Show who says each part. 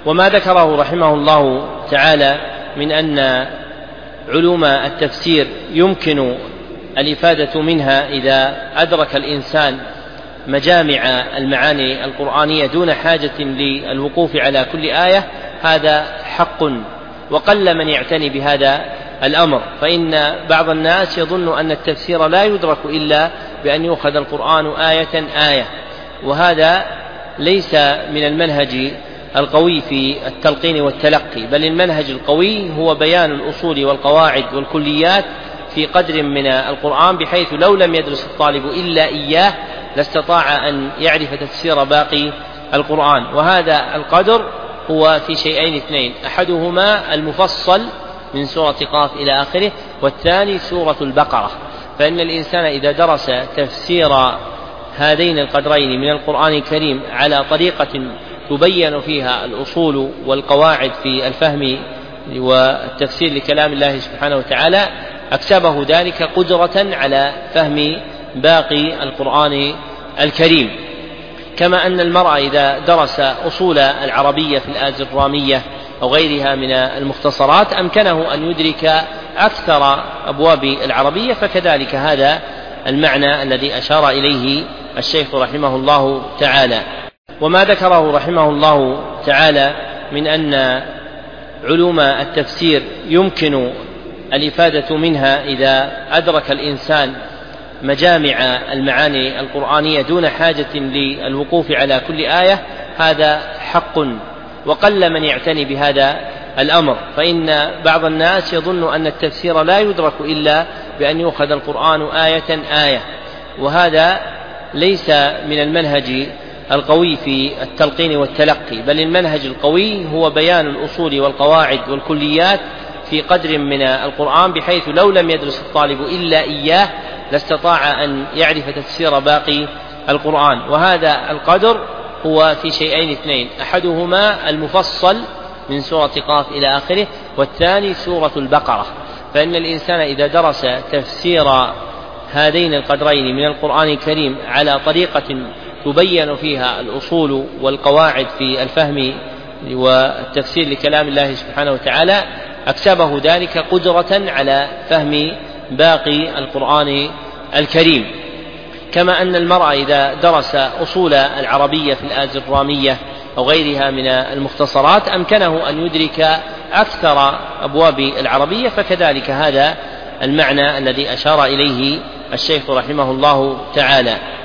Speaker 1: وما ذكره رحمه الله تعالى من أن علوم التفسير يمكن الإفادة منها إذا أدرك الإنسان مجامع المعاني القرآنية دون حاجة للوقوف على كل آية، هذا حق، وقل من يعتني بهذا الأمر، فإن بعض الناس يظن أن التفسير لا يدرك إلا بأن يؤخذ القرآن آية آية، وهذا ليس من المنهج القوي في التلقين والتلقي، بل المنهج القوي هو بيان الأصول والقواعد والكليات في قدر من القرآن، بحيث لو لم يدرس الطالب إلا إياه لاستطاع أن يعرف تفسير باقي القرآن. وهذا القدر هو في شيئين اثنين: أحدهما المفصل من سورة قاف إلى آخره، والثاني سورة البقرة. فإن الإنسان إذا درس تفسير هذين القدرين من القرآن الكريم على طريقة تبين فيها الأصول والقواعد في الفهم والتفسير لكلام الله سبحانه وتعالى، أكسبه ذلك قدرة على فهم باقي القرآن الكريم. كما أن المرء إذا درس أصول العربية في الآجرامية أو غيرها من المختصرات أمكنه أن يدرك أكثر أبواب العربية، فكذلك هذا المعنى الذي أشار إليه الشيخ رحمه الله تعالى. وما ذكره رحمه الله تعالى من أن علوم التفسير يمكن الإفادة منها إذا أدرك الإنسان مجامع المعاني القرآنية دون حاجة للوقوف على كل آية، هذا حق، وقل من يعتني بهذا الأمر، فإن بعض الناس يظن أن التفسير لا يدرك إلا بأن يؤخذ القرآن آية آية، وهذا ليس من المنهج القوي في التلقين والتلقي، بل المنهج القوي هو بيان الأصول والقواعد والكليات في قدر من القرآن، بحيث لو لم يدرس الطالب إلا إياه لاستطاع أن يعرف تفسير باقي القرآن. وهذا القدر هو في شيئين اثنين: أحدهما المفصل من سورة قاف إلى آخره، والثاني سورة البقرة. فإن الإنسان إذا درس تفسير هذين القدرين من القرآن الكريم على طريقة تبين فيها الأصول والقواعد في الفهم والتفسير لكلام الله سبحانه وتعالى، أكسبه ذلك قدرة على فهم باقي القرآن الكريم. كما أن المرء إذا درس أصول العربية في الآجرامية أو غيرها من المختصرات أمكنه أن يدرك أكثر أبواب العربية، فكذلك هذا المعنى الذي أشار إليه الشيخ رحمه الله تعالى.